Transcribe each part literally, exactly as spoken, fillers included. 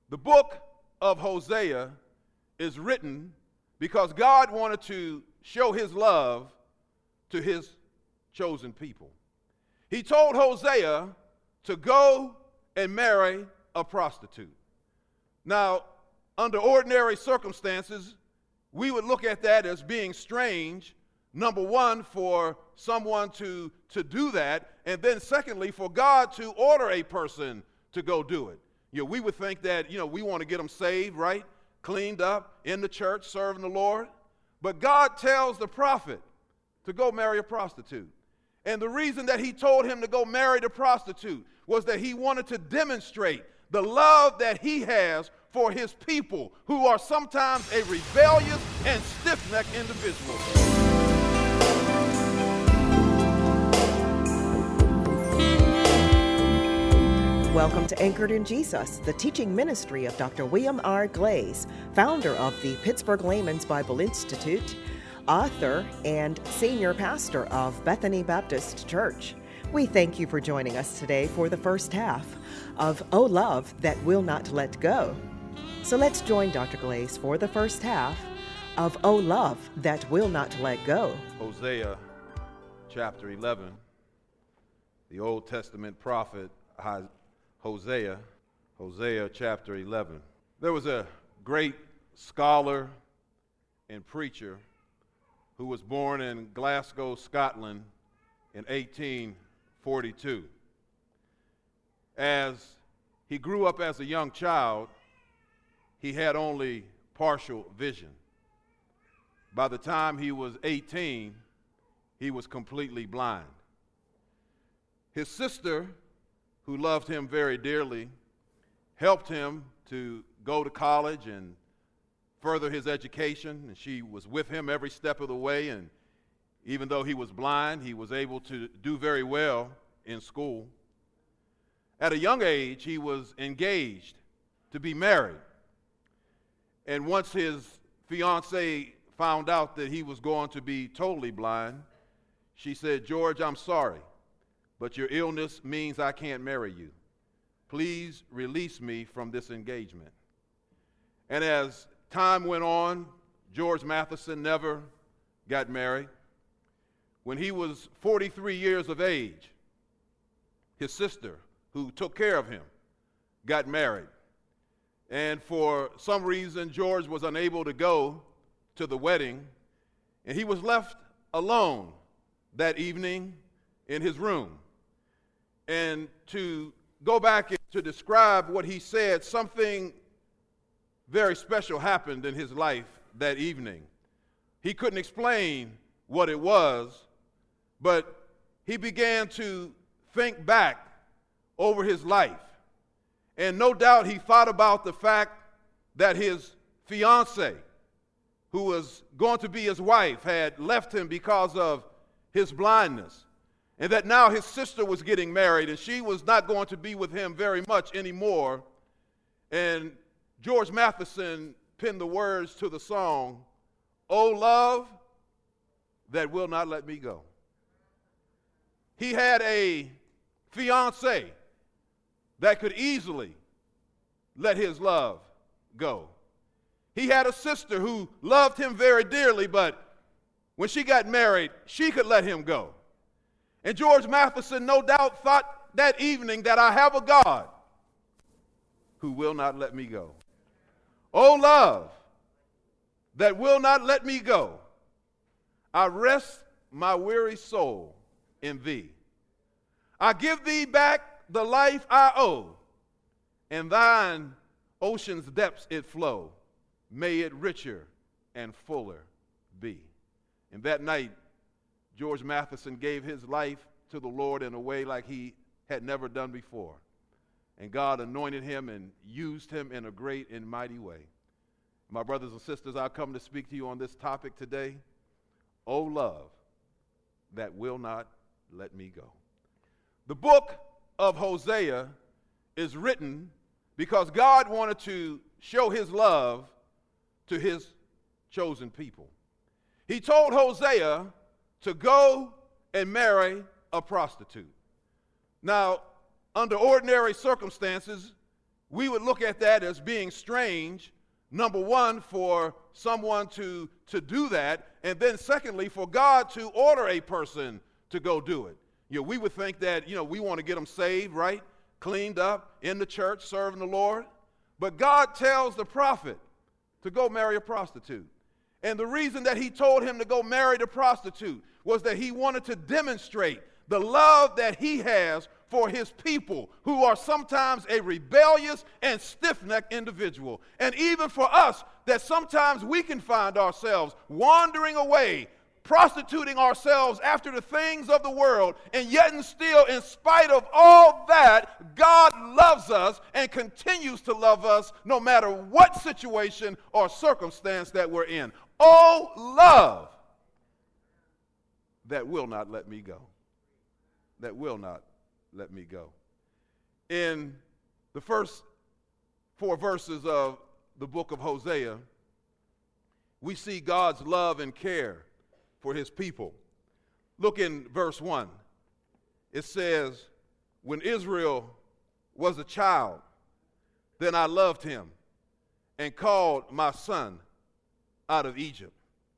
The book of Hosea is written because God wanted to show his love to his chosen people. He told Hosea to go and marry a prostitute. Now, under ordinary circumstances, we would look at that as being strange, number one, for someone to, to do that, and then secondly, for God to order a person to go do it. You know, we would think that, you know, we want to get them saved, right? Cleaned up, in the church, serving the Lord. But God tells the prophet to go marry a prostitute. And the reason that he told him to go marry the prostitute was that he wanted to demonstrate the love that he has for his people, who are sometimes a rebellious and stiff-necked individual. Welcome to Anchored in Jesus, the teaching ministry of Doctor William R. Glaze, founder of the Pittsburgh Layman's Bible Institute, author and senior pastor of Bethany Baptist Church. We thank you for joining us today for the first half of O Love That Will Not Let Go. So let's join Doctor Glaze for the first half of O Love That Will Not Let Go. Hosea chapter eleven, the Old Testament prophet Hosea, Hosea chapter eleven. There was a great scholar and preacher who was born in Glasgow, Scotland in eighteen forty-two. As he grew up as a young child, he had only partial vision. By the time he was eighteen, he was completely blind. His sister, who loved him very dearly, helped him to go to college and further his education, and she was with him every step of the way, and even though he was blind, he was able to do very well in school. At a young age, he was engaged to be married, and once his fiancée found out that he was going to be totally blind, she said, "George, I'm sorry, but your illness means I can't marry you. Please release me from this engagement." And as time went on, George Matheson never got married. When he was forty-three years of age, his sister, who took care of him, got married. And for some reason, George was unable to go to the wedding, and he was left alone that evening in his room. And to go back and to describe what he said, something very special happened in his life that evening. He couldn't explain what it was, but he began to think back over his life. And no doubt he thought about the fact that his fiancée, who was going to be his wife, had left him because of his blindness, and that now his sister was getting married and she was not going to be with him very much anymore. And George Matheson penned the words to the song, "O Love That Will Not Let Me Go." He had a fiancée that could easily let his love go. He had a sister who loved him very dearly, but when she got married, she could let him go. And George Matheson no doubt thought that evening that I have a God who will not let me go. O love that will not let me go, I rest my weary soul in thee. I give thee back the life I owe, and thine ocean's depths it flow. May it richer and fuller be. And that night, George Matheson gave his life to the Lord in a way like he had never done before. And God anointed him and used him in a great and mighty way. My brothers and sisters, I come to speak to you on this topic today. O love that will not let me go. The book of Hosea is written because God wanted to show his love to his chosen people. He told Hosea to go and marry a prostitute. Now, under ordinary circumstances, we would look at that as being strange, number one, for someone to, to do that, and then secondly, for God to order a person to go do it. You know, we would think that, you know, we want to get them saved, right? Cleaned up, in the church, serving the Lord. But God tells the prophet to go marry a prostitute. And the reason that he told him to go marry the prostitute was that he wanted to demonstrate the love that he has for his people, who are sometimes a rebellious and stiff-necked individual. And even for us, that sometimes we can find ourselves wandering away, prostituting ourselves after the things of the world, and yet and still, in spite of all that, God loves us and continues to love us no matter what situation or circumstance that we're in. Oh, love that will not let me go. That will not let me go. In the first four verses of the book of Hosea, we see God's love and care for his people. Look in verse one. It says, when Israel was a child, then I loved him and called my son out of Egypt.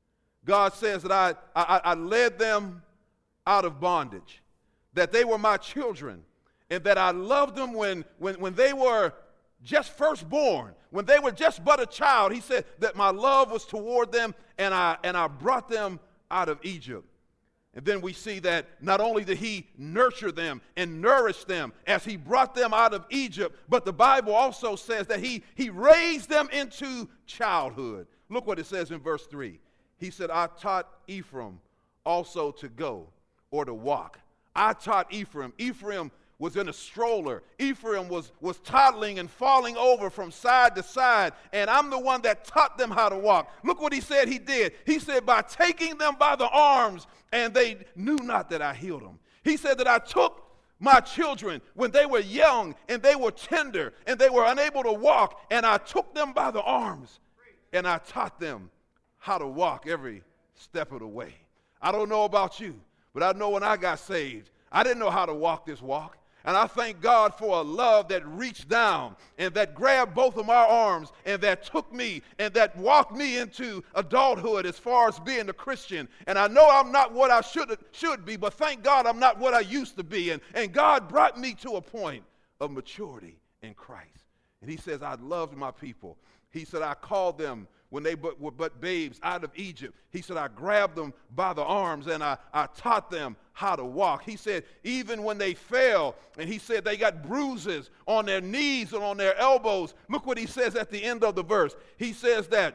God says that I, I, I led them out of bondage, that they were my children, and that I loved them when, when, when they were just first born, when they were just but a child. He said that my love was toward them, and I, and I brought them out of Egypt. And then we see that not only did he nurture them and nourish them as he brought them out of Egypt, but the Bible also says that he, he raised them into childhood. Look what it says in verse three. He said, I taught Ephraim also to go or to walk. I taught Ephraim. Ephraim was in a stroller. Ephraim was, was toddling and falling over from side to side, and I'm the one that taught them how to walk. Look what he said he did. He said, by taking them by the arms, and they knew not that I healed them. He said that I took my children when they were young, and they were tender, and they were unable to walk, and I took them by the arms, and I taught them how to walk every step of the way. I don't know about you, but I know when I got saved, I didn't know how to walk this walk. And I thank God for a love that reached down and that grabbed both of my arms and that took me and that walked me into adulthood as far as being a Christian. And I know I'm not what I should, should be, but thank God I'm not what I used to be. And, and God brought me to a point of maturity in Christ. And he says, I loved my people. He said, I called them when they but, were but babes out of Egypt. He said, I grabbed them by the arms and I, I taught them how to walk. He said, even when they fell, and he said they got bruises on their knees and on their elbows. Look what he says at the end of the verse. He says that,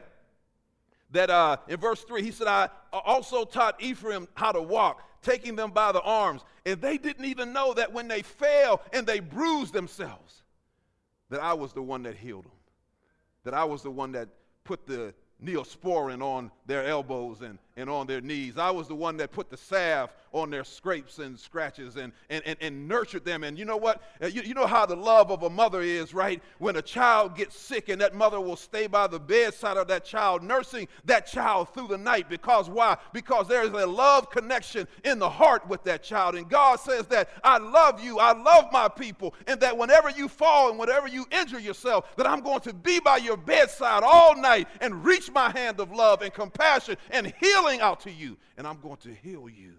that uh, in verse three, he said, I also taught Ephraim how to walk, taking them by the arms. And they didn't even know that when they fell and they bruised themselves, that I was the one that healed them, that I was the one that put the Neosporin on their elbows and, and on their knees. I was the one that put the salve on their scrapes and scratches and, and, and, and nurtured them. And you know what? You, you know how the love of a mother is, right? When a child gets sick and that mother will stay by the bedside of that child, nursing that child through the night. Because why? Because there is a love connection in the heart with that child. And God says that I love you, I love my people, and that whenever you fall and whenever you injure yourself, that I'm going to be by your bedside all night and reach my hand of love and compassion and healing out to you, and I'm going to heal you.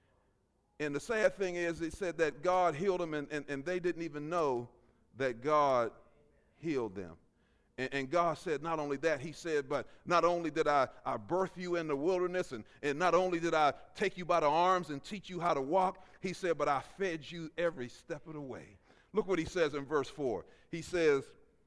And the sad thing is, it said that God healed them, and, and, and they didn't even know that God healed them. And, and God said not only that, he said, but not only did I, I birth you in the wilderness, and, and not only did I take you by the arms and teach you how to walk, he said, but I fed you every step of the way. Look what he says in verse four. He says,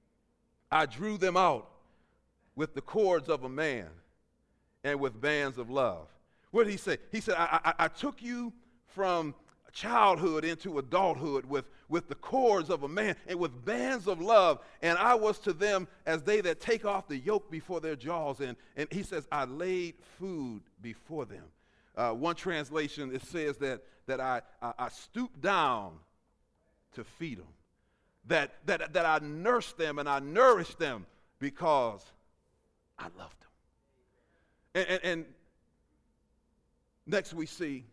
I drew them out with the cords of a man and with bands of love. What did he say? He said, I, I, I took you from childhood into adulthood with, with the cords of a man and with bands of love, and I was to them as they that take off the yoke before their jaws. And, and he says, I laid food before them. Uh, one translation, it says that, that I, I, I stooped down to feed them, that, that, that I nursed them and I nourished them because I loved them. And, and, and next we see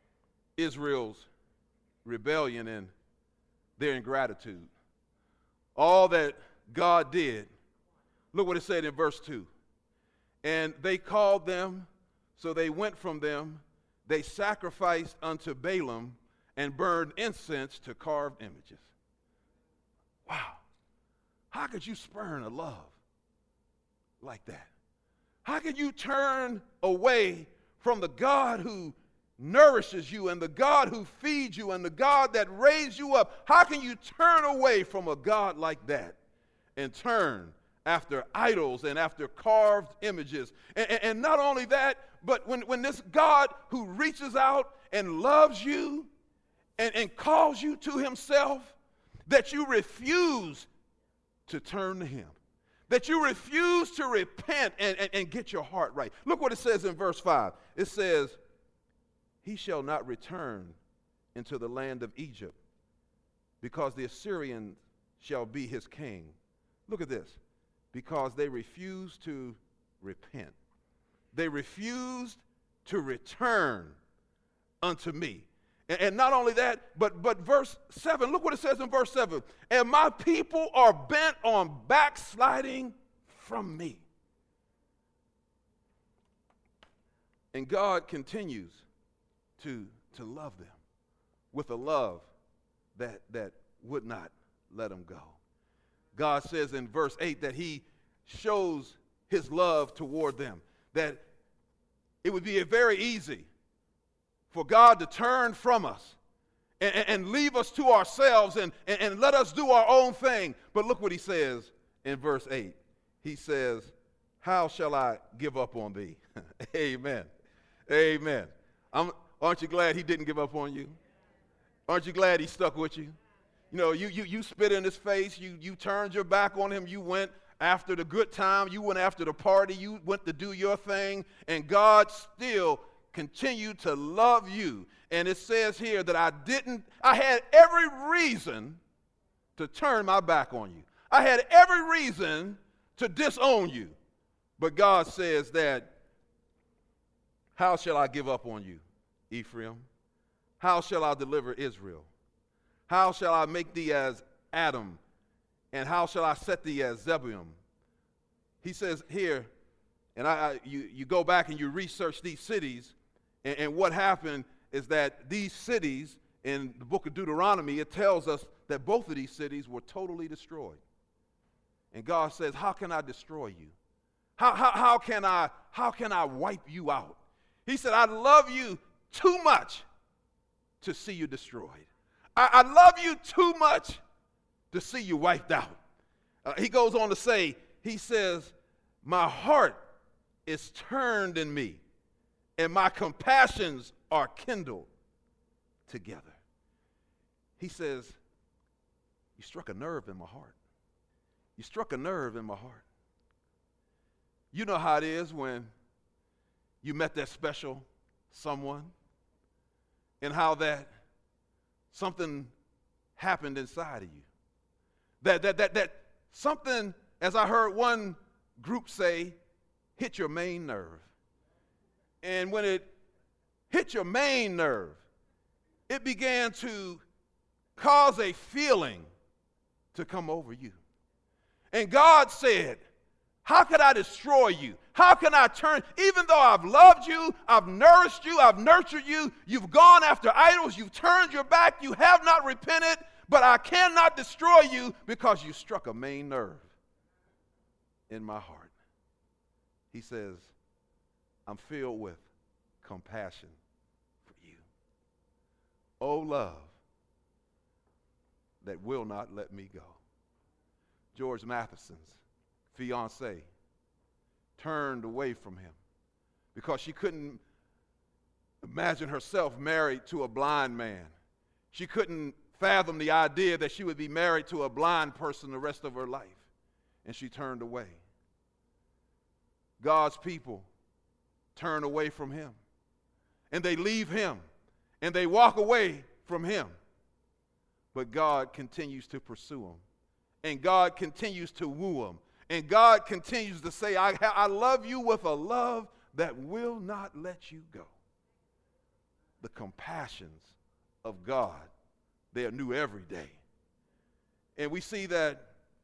Israel's rebellion and their ingratitude. all that God did, look what it said in verse two. And they called them, so they went from them. They sacrificed unto Balaam and burned incense to carved images. Wow. How could you spurn a love like that? How could you turn away from the God who nourishes you and the God who feeds you and the God that raised you up? How can you turn away from a God like that and turn after idols and after carved images? And, and, and not only that, but when, when this God who reaches out and loves you and, and calls you to himself, that you refuse to turn to him, that you refuse to repent and, and, and get your heart right. Look what it says in verse five. It says, he shall not return into the land of Egypt, because the Assyrian shall be his king. Look at this. Because they refused to repent. They refused to return unto me. And, and not only that, but, but verse seven, look what it says in verse seven. And my people are bent on backsliding from me. And God continues to, to love them with a love that, that would not let them go. God says in verse eight that he shows his love toward them, that it would be very easy for God to turn from us and, and leave us to ourselves and, and, and let us do our own thing. But look what he says in verse eight. He says, how shall I give up on thee? Amen. Amen. I'm, aren't you glad he didn't give up on you? Aren't you glad he stuck with you? You know, you, you, you spit in his face. You, you turned your back on him. You went after the good time. You went after the party. You went to do your thing. And God still continued to love you. And it says here that I didn't, I had every reason to turn my back on you. I had every reason to disown you. But God says that, how shall I give up on you, Ephraim? How shall I deliver Israel? How shall I make thee as Adam? And how shall I set thee as Zebulun? He says here, and I, I, you, you go back and you research these cities, and, and what happened is that these cities, in the book of Deuteronomy, it tells us that both of these cities were totally destroyed. And God says, how can I destroy you? How, how, how, can I, how can I wipe you out? He said, I love you too much to see you destroyed. I, I love you too much to see you wiped out. Uh, he goes on to say, he says, my heart is turned in me, and my compassions are kindled together. He says, you struck a nerve in my heart. You struck a nerve in my heart. You know how it is when you met that special someone, and how that something happened inside of you. That, that, that, that something, as I heard one group say, hit your main nerve. And when it hit your main nerve, it began to cause a feeling to come over you. And God said, how could I destroy you? How can I turn, even though I've loved you, I've nourished you, I've nurtured you, you've gone after idols, you've turned your back, you have not repented, but I cannot destroy you because you struck a main nerve in my heart. He says, I'm filled with compassion for you. Oh, love that will not let me go. George Matheson's fiancée turned away from him because she couldn't imagine herself married to a blind man. She couldn't fathom the idea that she would be married to a blind person the rest of her life, and she turned away. God's people turn away from him, and they leave him, and they walk away from him. But God continues to pursue them, and God continues to woo them, and God continues to say, I, I love you with a love that will not let you go. The compassions of God, they are new every day. And we see that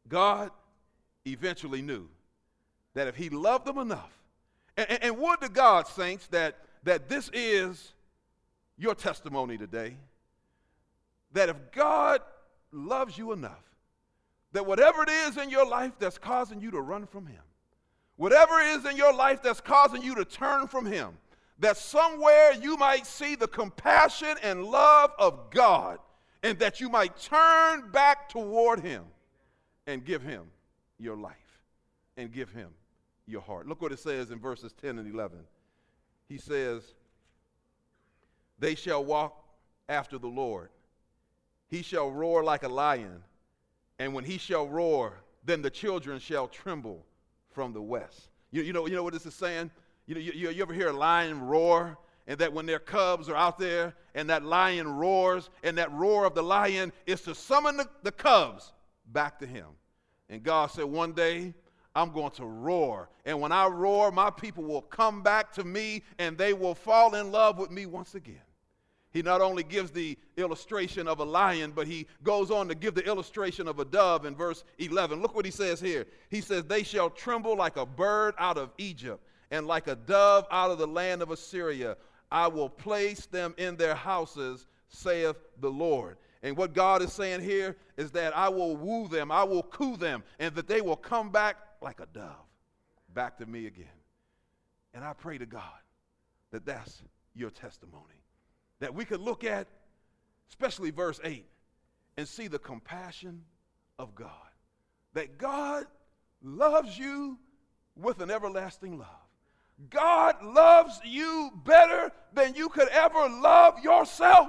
God eventually knew that if he loved them enough, and, and, and would to God, saints, that, that this is your testimony today, that if God loves you enough, that whatever it is in your life that's causing you to run from him, whatever it is in your life that's causing you to turn from him, that somewhere you might see the compassion and love of God, and that you might turn back toward him and give him your life and give him your heart. Look what it says in verses ten and eleven. He says, they shall walk after the Lord. He shall roar like a lion, and when he shall roar, then the children shall tremble from the west. You, you know, you know what this is saying? You, know, you, you ever hear a lion roar, and that when their cubs are out there, and that lion roars, and that roar of the lion is to summon the, the cubs back to him. And God said, one day, I'm going to roar. And when I roar, my people will come back to me, and they will fall in love with me once again. He not only gives the illustration of a lion, but he goes on to give the illustration of a dove in verse eleven. Look what he says here. He says, they shall tremble like a bird out of Egypt, and like a dove out of the land of Assyria. I will place them in their houses, saith the Lord. And what God is saying here is that I will woo them, I will coo them, and that they will come back like a dove, back to me again. And I pray to God that that's your testimony, that we could look at, especially verse eight, and see the compassion of God, that God loves you with an everlasting love. God loves you better than you could ever love yourself.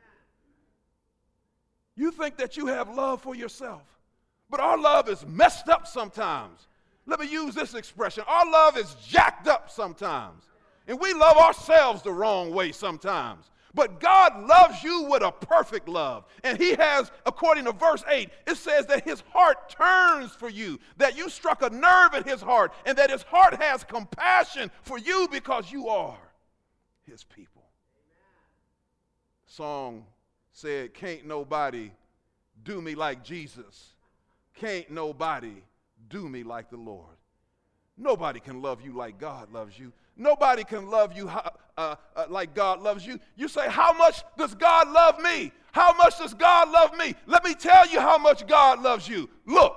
You think that you have love for yourself, but our love is messed up sometimes. Let me use this expression. Our love is jacked up sometimes, and we love ourselves the wrong way sometimes. But God loves you with a perfect love. And he has, according to verse eight, it says that his heart turns for you, that you struck a nerve in his heart, and that his heart has compassion for you because you are his people. The song said, can't nobody do me like Jesus. Can't nobody do me like the Lord. Nobody can love you like God loves you. Nobody can love you uh, uh, like God loves you. You say, how much does God love me? How much does God love me? Let me tell you how much God loves you. Look.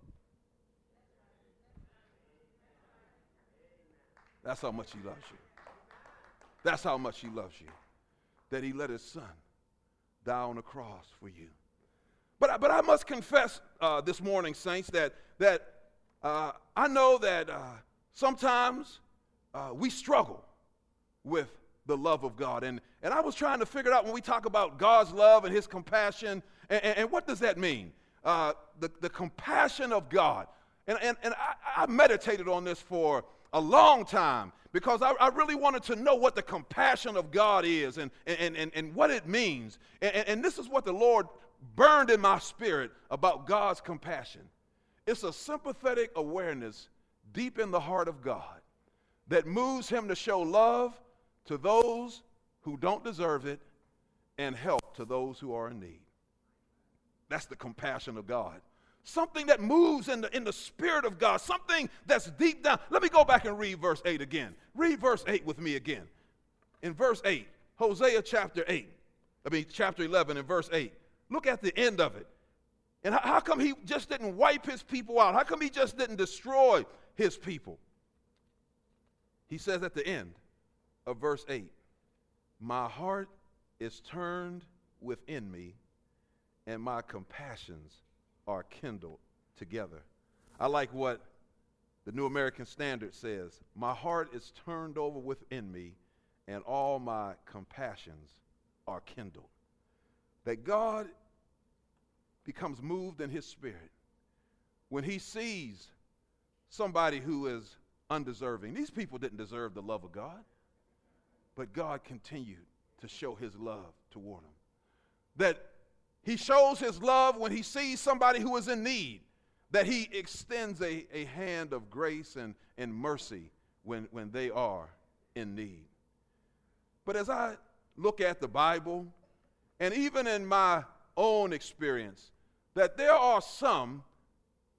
That's how much he loves you. That's how much he loves you. That he let his son die on the cross for you. But, but I must confess uh, this morning, saints, that, that uh, I know that uh, sometimes Uh, we struggle with the love of God. And, and I was trying to figure out when we talk about God's love and his compassion, and, and, and what does that mean? Uh, the, the compassion of God. And, and, and I, I meditated on this for a long time because I, I really wanted to know what the compassion of God is and, and, and, and what it means. And, and this is what the Lord burned in my spirit about God's compassion. It's a sympathetic awareness deep in the heart of God that moves him to show love to those who don't deserve it and help to those who are in need. That's the compassion of God. Something that moves in the, in the spirit of God, something that's deep down. Let me go back and read verse eight again. Read verse eight with me again. In verse eight, Hosea chapter eight, I mean chapter eleven and verse eight. Look at the end of it. And how, how come he just didn't wipe his people out? How come he just didn't destroy his people? He says at the end of verse eight, my heart is turned within me, and my compassions are kindled together. I like what the New American Standard says. My heart is turned over within me, and all my compassions are kindled. That God becomes moved in his spirit when he sees somebody who is undeserving. These people didn't deserve the love of God, but God continued to show his love toward them. That he shows his love when he sees somebody who is in need, that he extends a, a hand of grace and, and mercy when, when they are in need. But as I look at the Bible, and even in my own experience, that there are some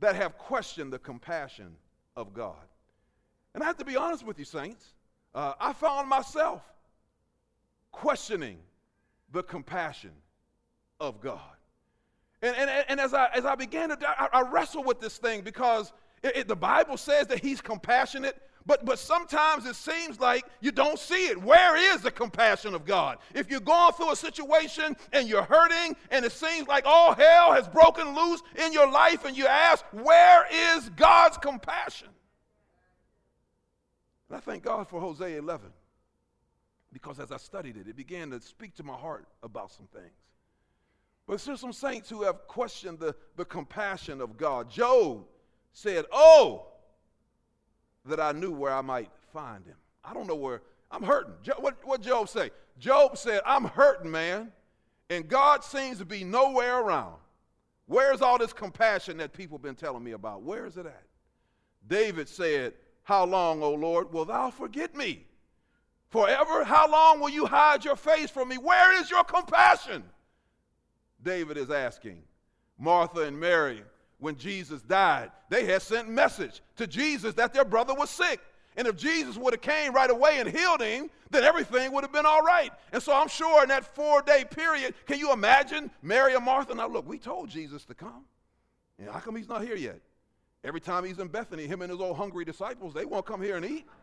that have questioned the compassion of God. And I have to be honest with you, saints. Uh, I found myself questioning the compassion of God. And, and, and as, I, as I began to, I, I wrestle with this thing because it, it, the Bible says that he's compassionate, but, but sometimes it seems like you don't see it. Where is the compassion of God? If you're going through a situation and you're hurting and it seems like all hell has broken loose in your life and you ask, where is God's compassion? And I thank God for Hosea eleven, because as I studied it, it began to speak to my heart about some things. But there's some saints who have questioned the, the compassion of God. Job said, oh, that I knew where I might find him. I don't know where, I'm hurting. Jo- what what Job say? Job said, I'm hurting, man, and God seems to be nowhere around. Where's all this compassion that people have been telling me about? Where is it at? David said, how long, O Lord, will thou forget me? Forever? How long will you hide your face from me? Where is your compassion? David is asking. Martha and Mary, when Jesus died, they had sent message to Jesus that their brother was sick. And if Jesus would have came right away and healed him, then everything would have been all right. And so I'm sure in that four-day period, can you imagine Mary and Martha? Now look, we told Jesus to come. And how come he's not here yet? Every time he's in Bethany, him and his old hungry disciples, they want to come here and eat.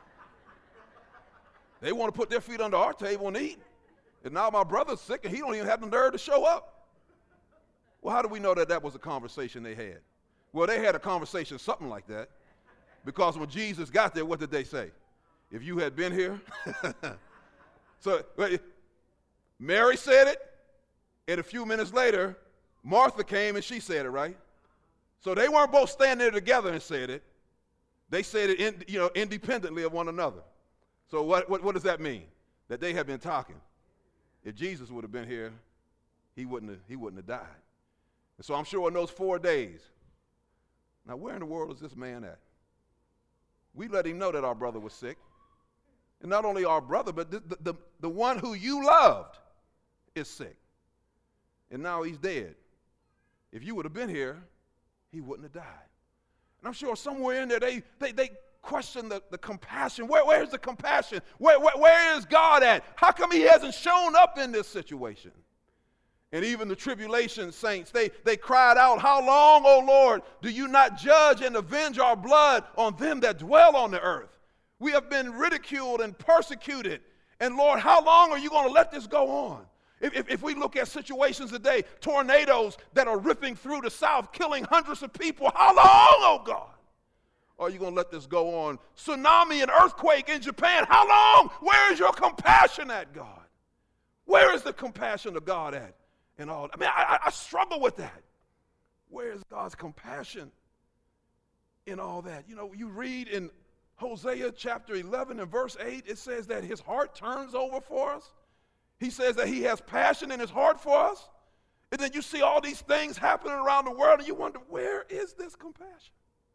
They want to put their feet under our table and eat. And now my brother's sick and he don't even have the nerve to show up. Well, how do we know that that was a conversation they had? Well, they had a conversation, something like that. Because when Jesus got there, what did they say? If you had been here. So Mary said it, and a few minutes later, Martha came and she said it, right? So they weren't both standing there together and said it. They said it in, you know, independently of one another. So what, what, what does that mean? That they have been talking. If Jesus would have been here, he wouldn't have, he wouldn't have died. And so I'm sure in those four days, now where in the world is this man at? We let him know that our brother was sick. And not only our brother, but the, the, the one who you loved is sick. And now he's dead. If you would have been here, he wouldn't have died. And I'm sure somewhere in there they they, they question the, the compassion. Where, where's the compassion? Where, where, where is God at? How come he hasn't shown up in this situation? And even the tribulation saints, they, they cried out, how long, O Lord, do you not judge and avenge our blood on them that dwell on the earth? We have been ridiculed and persecuted. And Lord, how long are you going to let this go on? If, if, if we look at situations today, tornadoes that are ripping through the South, killing hundreds of people, how long, oh God, are you going to let this go on? Tsunami and earthquake in Japan, how long? Where is your compassion at, God? Where is the compassion of God at? And all, I mean, I, I struggle with that. Where is God's compassion in all that? You know, you read in Hosea chapter eleven and verse eight, it says that his heart turns over for us. He says that he has passion in his heart for us. And then you see all these things happening around the world and you wonder, where is this compassion?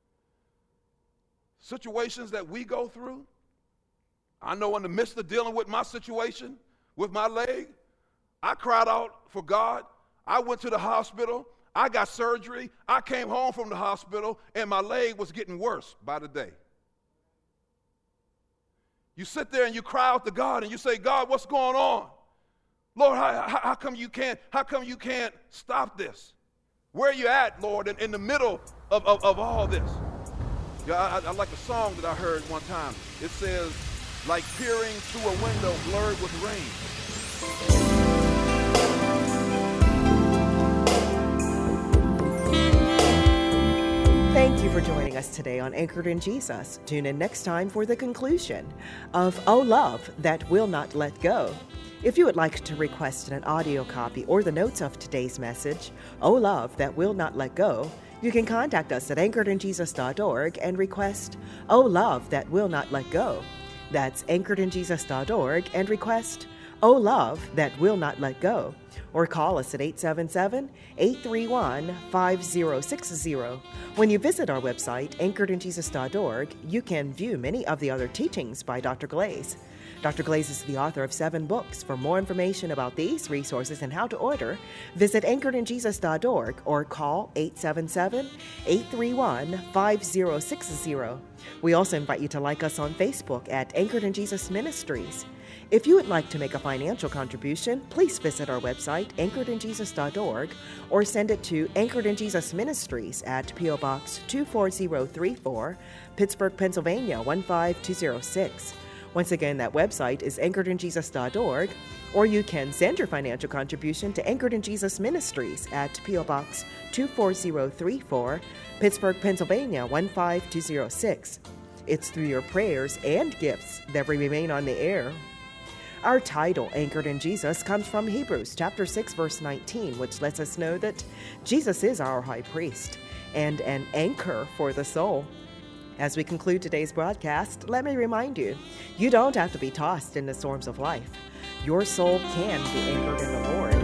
Situations that we go through. I know in the midst of dealing with my situation, with my leg, I cried out for God. I went to the hospital. I got surgery. I came home from the hospital, and my leg was getting worse by the day. You sit there and you cry out to God, and you say, God, what's going on? Lord, how, how, how come you can't, how come you can't stop this? Where are you at, Lord, in, in the middle of, of, of all this? Yeah, I, I like a song that I heard one time. It says, like peering through a window blurred with rain. Thank you for joining us today on Anchored in Jesus. Tune in next time for the conclusion of Oh Love That Will Not Let Go. If you would like to request an audio copy or the notes of today's message, Oh Love That Will Not Let Go, you can contact us at anchored in jesus dot org and request Oh Love That Will Not Let Go. That's anchored in jesus dot org and request Oh Love That Will Not Let Go. Or call us at eight seven seven, eight three one, five zero six zero. When you visit our website, anchored in jesus dot org, you can view many of the other teachings by Doctor Glaze. Doctor Glaze is the author of seven books. For more information about these resources and how to order, visit anchored in jesus dot org or call eight seven seven, eight three one, five zero six zero. We also invite you to like us on Facebook at Anchored in Jesus Ministries. If you would like to make a financial contribution, please visit our website, anchored in jesus dot org, or send it to Anchored in Jesus Ministries at P O Box two four zero three four, Pittsburgh, Pennsylvania one five two zero six. Once again, that website is anchored in jesus dot org, or you can send your financial contribution to Anchored in Jesus Ministries at P O Box two four zero three four, Pittsburgh, Pennsylvania one five two zero six. It's through your prayers and gifts that we remain on the air. Our title, Anchored in Jesus, comes from Hebrews chapter six, verse nineteen, which lets us know that Jesus is our high priest and an anchor for the soul. As we conclude today's broadcast, let me remind you, you don't have to be tossed in the storms of life. Your soul can be anchored in the Lord.